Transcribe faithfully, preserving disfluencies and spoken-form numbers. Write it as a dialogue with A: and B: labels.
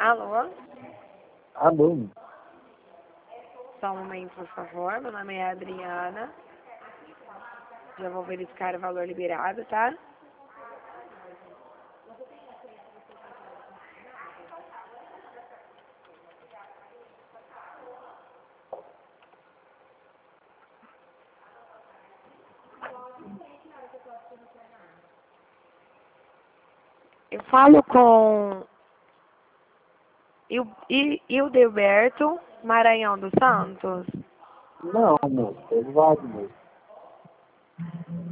A: Alô?
B: Alô?
A: Só um momento, por favor. Meu nome é Adriana. Já vou verificar o valor liberado, tá? Eu falo com Il- I- Hildeberto Maranhão dos Santos.
B: Não, moço, é Eduardo, moço.